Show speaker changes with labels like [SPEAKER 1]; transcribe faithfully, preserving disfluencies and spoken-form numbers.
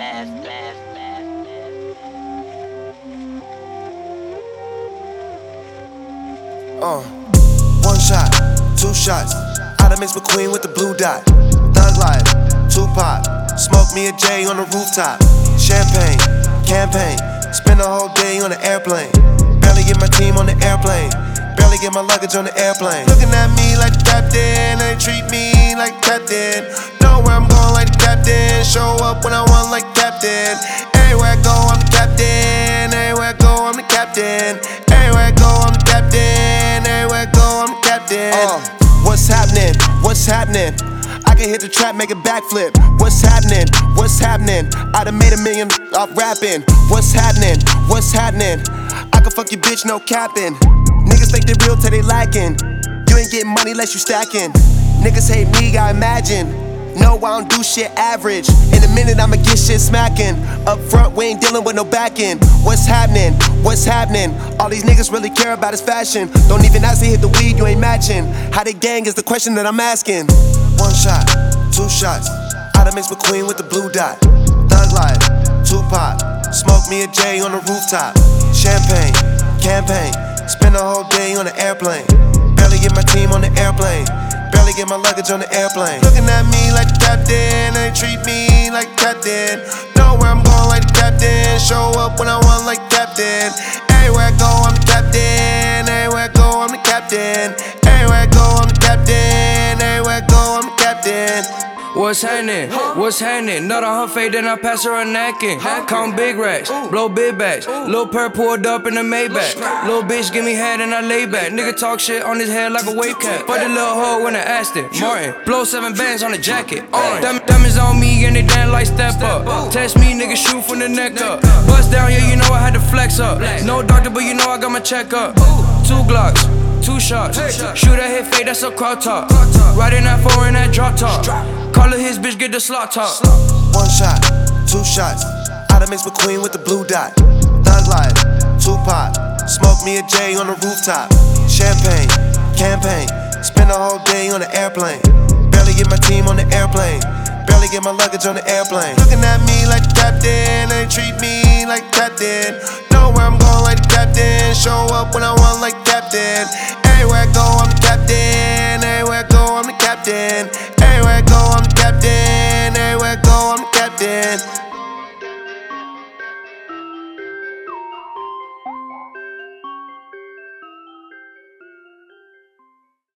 [SPEAKER 1] Uh, one shot, two shots. I done mix McQueen with the blue dot. Thug life, Tupac. Smoke me a J on the rooftop. Champagne, campaign. Spend the whole day on the airplane. Barely get my team on the airplane. Barely get my luggage on the airplane. Looking at me like the captain, they treat me like the captain. Know where I'm going like the captain. Show up when I want like the captain. Everywhere I go, I'm the captain. Everywhere I go, I'm the captain. Everywhere I go, I'm the captain. Everywhere I go, I'm the captain. Uh, what's happening? What's happening? I can hit the trap, make a backflip. What's happening? What's happening? I done made a million off rapping. What's happening? What's happening? I can fuck your bitch, no capping. Niggas think they real till they lacking. You ain't getting money unless you stacking. Niggas hate me, I imagine. No, I don't do shit average. In a minute, I'ma get shit smacking. Up front, we ain't dealing with no backing. What's happening? What's happening? All these niggas really care about is fashion. Don't even ask to hit the weed, you ain't matching. How they gang is the question that I'm asking. One shot, two shots. I done mix McQueen with the blue dot. Thug life, Tupac. Smoke me a J on the rooftop. Champagne, campaign. Spend the whole day on the airplane. Barely get my team on the airplane. Barely get my luggage on the airplane. Looking at me like the captain, they treat me like the captain. Know where I'm going like the captain. Show up when I want like the captain. Everywhere I go, I'm the captain. Everywhere I go, I'm the captain. Everywhere I go, I'm the captain. Everywhere I go, I'm the captain.
[SPEAKER 2] What's happening? What's happening? Nut on her face, then I pass her a napkin. Count big racks, blow big bags. Lil' Perp pulled up in the Maybach. Lil' bitch give me head and I lay back. Nigga talk shit on his head like a wave cap. Fuck the little hoe when I asked it. Martin, blow seven bands on the jacket. Orange. Diamonds on me and they dance like step up. Test me, nigga, shoot from the neck up. Bust down, yeah, you know I had to flex up. No doctor, but you know I got my check up. Two Glocks. Two shots, shoot at his face, that's a crowd talk. Riding that four in that drop top. Call it his bitch, get the slot top.
[SPEAKER 1] One shot, two shots. I done mix McQueen with the blue dot. Thug life, Tupac. Smoke me a J on the rooftop. Champagne, campaign. Spend the whole day on the airplane. Barely get my team on the airplane. Barely get my luggage on the airplane. Looking at me like the captain, they treat me like the captain. Know where I'm going like the captain. Show up when I want like the captain.